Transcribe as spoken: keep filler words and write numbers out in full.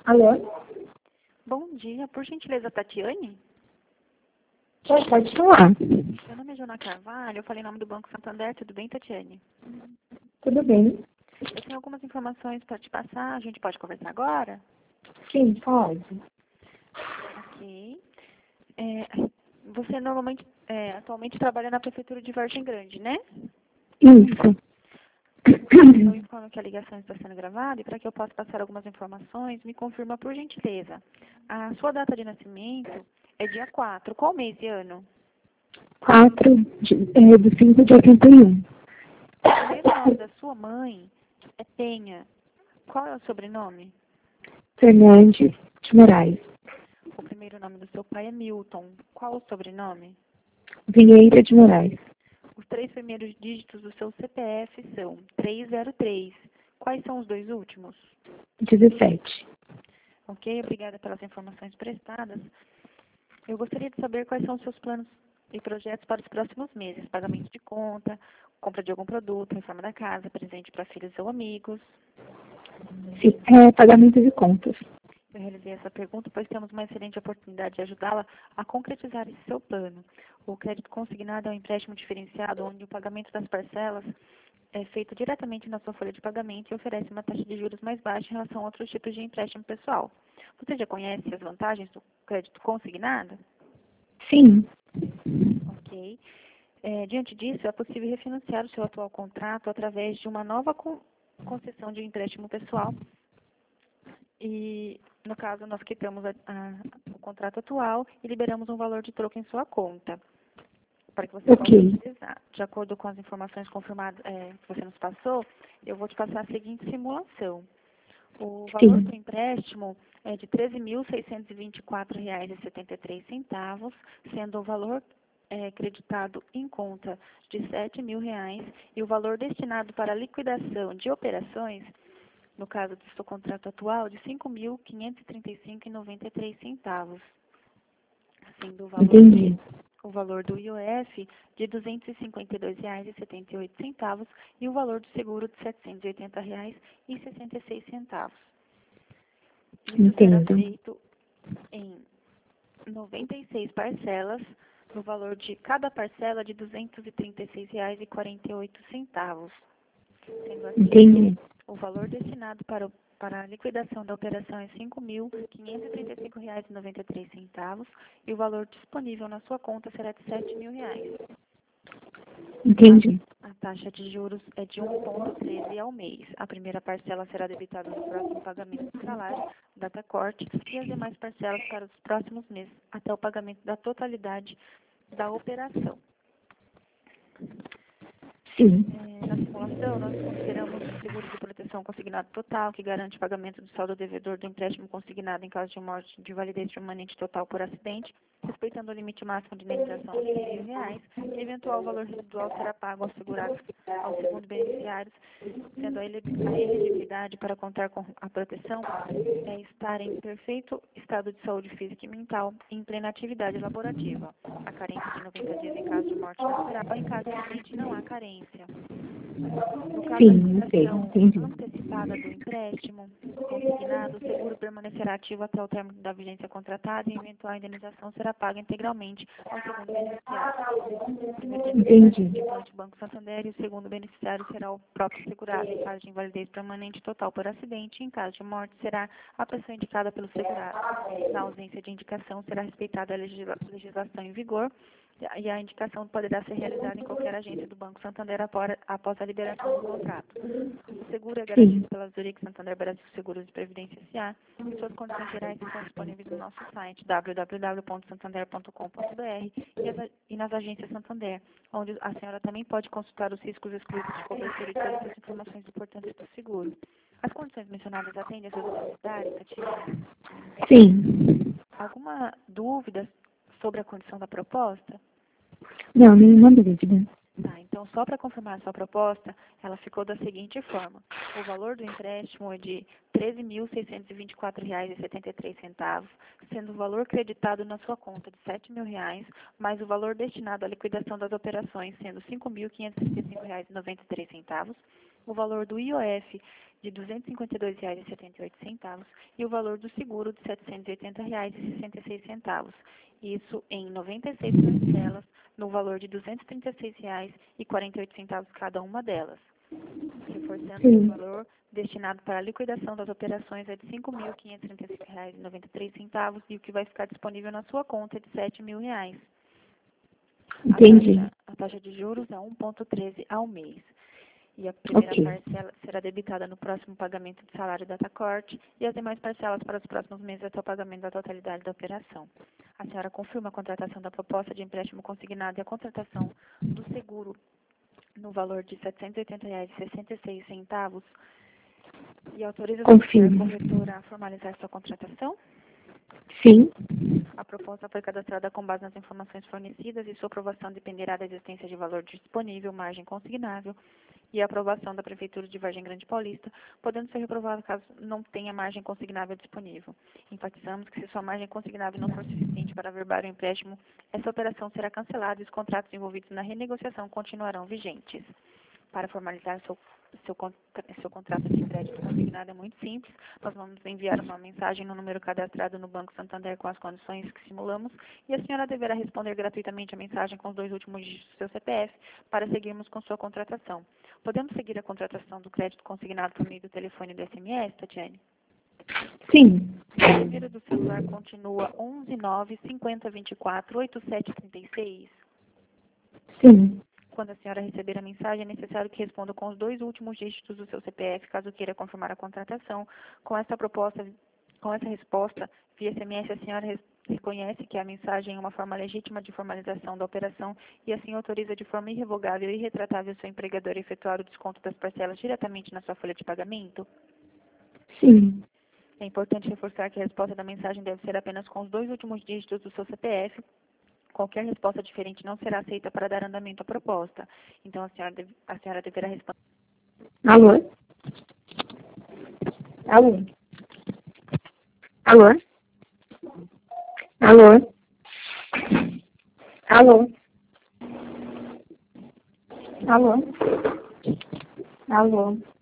Alô? Bom dia, por gentileza, Tatiane? Pode pode falar. Meu nome é Jona Carvalho, eu falei em nome do Banco Santander, tudo bem, Tatiane? Tudo bem? Eu tenho algumas informações para te passar, a gente pode conversar agora? Sim, pode. Ok. É, você normalmente, é, atualmente trabalha na Prefeitura de Vargem Grande, né? Isso. Eu informo que a ligação está sendo gravada e para que eu possa passar algumas informações, me confirma por gentileza. A sua data de nascimento é dia quatro, qual mês e ano? quatro de, é, de cinco de oitenta e um. O primeiro nome da sua mãe é Penha. Qual é o sobrenome? Fernandes de Moraes. O primeiro nome do seu pai é Milton. Qual o sobrenome? Vieira de Moraes. Os três primeiros dígitos do seu C P F são trezentos e três. Quais são os dois últimos? dezessete. Ok, obrigada pelas informações prestadas. Eu gostaria de saber quais são os seus planos e projetos para os próximos meses. Pagamento de conta, compra de algum produto, reforma da casa, presente para filhos ou amigos. Sim, é pagamento de contas. Eu realizei essa pergunta, pois temos uma excelente oportunidade de ajudá-la a concretizar esse seu plano. O crédito consignado é um empréstimo diferenciado, onde o pagamento das parcelas é feito diretamente na sua folha de pagamento e oferece uma taxa de juros mais baixa em relação a outros tipos de empréstimo pessoal. Você já conhece as vantagens do crédito consignado? Sim. Ok. É, diante disso, é possível refinanciar o seu atual contrato através de uma nova con concessão de um empréstimo pessoal. E, no caso, nós quitamos a, a, o contrato atual e liberamos um valor de troco em sua conta, para que você possa Ok. utilizar. De acordo com as informações confirmadas é, que você nos passou, eu vou te passar a seguinte simulação. O valor Sim. do empréstimo é de treze mil seiscentos e vinte e quatro reais e setenta e três centavos, sendo o valor é, creditado em conta de sete mil reais e o valor destinado para a liquidação de operações, no caso do seu contrato atual, de cinco mil quinhentos e trinta e cinco reais e noventa e três centavos, sendo o valor, Entendi. o valor do I O F de duzentos e cinquenta e dois reais e setenta e oito centavos e o valor do seguro de setecentos e oitenta reais e sessenta e seis centavos. Isso será Entendo. feito em noventa e seis parcelas, no valor de cada parcela de duzentos e trinta e seis reais e quarenta e oito centavos. Sendo assim, Entendi. o valor destinado para, o, para a liquidação da operação é cinco mil quinhentos e trinta e cinco reais e noventa e três centavos e o valor disponível na sua conta será de sete mil reais. Entendi. A taxa de juros é de um vírgula treze ao mês. A primeira parcela será debitada no próximo pagamento do salário, data corte, e as demais parcelas para os próximos meses, até o pagamento da totalidade da operação. Sim. É, na simulação, nós consideramos o seguro de proteção consignado total, que garante o pagamento do saldo devedor do empréstimo consignado em caso de morte de validez permanente total por acidente, respeitando o limite máximo de indenização de cem mil reais, e eventual valor residual será pago aos segurados, aos segundos beneficiários, sendo a elegibilidade para contar com a proteção é estar em perfeito estado de saúde física e mental e em plena atividade laborativa. A carência de noventa dias em caso de morte natural, em caso de acidente não há carência. No caso da Sim, ok. liquidação Entendi. antecipada do empréstimo consignado, o seguro permanecerá ativo até o término da vigência contratada e eventual indenização será paga integralmente ao segundo beneficiário. O primeiro beneficiário é Entendi. o Banco Santander e o segundo beneficiário será o próprio segurado. Em caso de invalidez permanente total por acidente, em caso de morte, será a pessoa indicada pelo segurado. Na ausência de indicação, será respeitada a legisla legislação em vigor e a indicação poderá ser realizada em qualquer agência do Banco Santander após, após a liberação do contrato. O seguro é garantido Sim. pela Zurich Santander Brasil Seguros de Previdência S A e suas condições gerais estão disponíveis no nosso site w w w ponto santander ponto com ponto b r e, as, e nas agências Santander, onde a senhora também pode consultar os riscos excluídos de cobertura e todas as informações importantes do seguro. As condições mencionadas atendem às suas necessidades, Tatiane? Sim. Alguma dúvida sobre a condição da proposta? Não, nenhuma dúvida. Tá, então só para confirmar a sua proposta, ela ficou da seguinte forma. O valor do empréstimo é de treze mil seiscentos e vinte e quatro reais e setenta e três centavos, sendo o valor creditado na sua conta de sete mil reais, mais o valor destinado à liquidação das operações, sendo cinco mil quinhentos e trinta e cinco reais e noventa e três centavos. o valor do I O F de duzentos e cinquenta e dois reais e setenta e oito centavos e o valor do seguro de setecentos e oitenta reais e sessenta e seis centavos. Isso em noventa e seis parcelas, no valor de duzentos e trinta e seis reais e quarenta e oito centavos cada uma delas. Reforçando que o valor destinado para a liquidação das operações é de cinco mil quinhentos e trinta e cinco reais e noventa e três centavos e o que vai ficar disponível na sua conta é de sete mil reais. Entendi. A taxa, a taxa de juros é um vírgula treze ao mês. E a primeira Ok. parcela será debitada no próximo pagamento de salário data corte e as demais parcelas para os próximos meses até o pagamento da totalidade da operação. A senhora confirma a contratação da proposta de empréstimo consignado e a contratação do seguro no valor de setecentos e oitenta reais e sessenta e seis centavos e autoriza a Confirmo. corretora a formalizar sua contratação? Sim. A proposta foi cadastrada com base nas informações fornecidas e sua aprovação dependerá da existência de valor disponível, margem consignável e a aprovação da Prefeitura de Vargem Grande Paulista, podendo ser reprovado caso não tenha margem consignável disponível. Enfatizamos que se sua margem consignável não for suficiente para averbar o empréstimo, essa operação será cancelada e os contratos envolvidos na renegociação continuarão vigentes. Para formalizar seu, seu, seu contrato de crédito consignado é muito simples. Nós vamos enviar uma mensagem no número cadastrado no Banco Santander com as condições que simulamos e a senhora deverá responder gratuitamente a mensagem com os dois últimos dígitos do seu C P F para seguirmos com sua contratação. Podemos seguir a contratação do crédito consignado por meio do telefone e do S M S, Tatiane? Sim. O número do celular continua onze nove cinquenta vinte e quatro oitenta e sete trinta e seis. Sim. Quando a senhora receber a mensagem, é necessário que responda com os dois últimos dígitos do seu C P F, caso queira confirmar a contratação. Com essa proposta, com essa resposta, via S M S, a senhora reconhece que a mensagem é uma forma legítima de formalização da operação e assim autoriza de forma irrevogável e irretratável seu empregador a efetuar o desconto das parcelas diretamente na sua folha de pagamento? Sim. É importante reforçar que a resposta da mensagem deve ser apenas com os dois últimos dígitos do seu C P F. Qualquer resposta diferente não será aceita para dar andamento à proposta. Então, a senhora, deve, a senhora deverá responder. Alô? Alô? Alô? Alô? Alô? Alô? Alô?